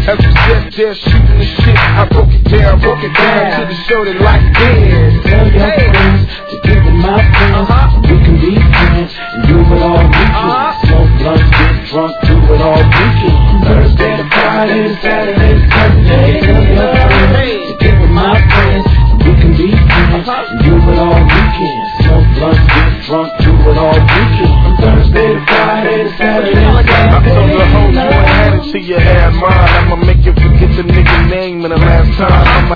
As we just there shooting the shit, I broke it down to the show that like this. Tell your friends to give them my friends.